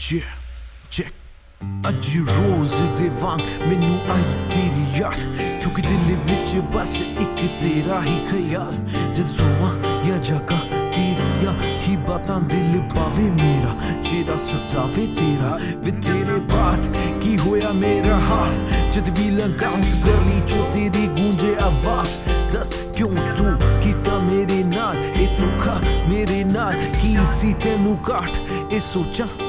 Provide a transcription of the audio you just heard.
check ਅੱਜ ਰੋਜ਼ ਦੇ ਵਾਂਗ ਮੈਨੂੰ ਆਈ ਤੇਰੀ ਯਾਦ ਕਿਉਂਕਿ ਦਿਲ ਵਿੱਚ ਬਸ ਇੱਕ ਤੇਰਾ ਹੀ ਖਿਆਲ ਜਦ ਸੋਵਾਂ ਜਾਂ ਜਾਗਾ ਤੇਰੀਆਂ ਹੀ ਬਾਤਾਂ ਦਿਲ ਪਾਵੇ ਮੇਰਾ ਚਿਹਰਾ ਸਤਾਵੇ ਤੇਰਾ ਵੇ ਤੇਰੇ ਬਾਅਦ ਕੀ ਹੋਇਆ ਮੇਰਾ ਹਾਲ ਜਦ ਵੀ ਲੰਘਾਂ ਉਸ ਗਲੀ ਚੋਂ ਤੇਰੀ ਗੂੰਜੇ ਆਵਾਜ਼ ਦੱਸ ਕਿਉਂ ਤੂੰ ਕੀਤਾ ਮੇਰੇ ਨਾਲ ਇਹ ਧੋਖਾ ਮੇਰੇ ਨਾਲ ਕੀ ਸੀ ਤੈਨੂੰ ਘਾਟ ਇਹ ਸੋਚਾਂ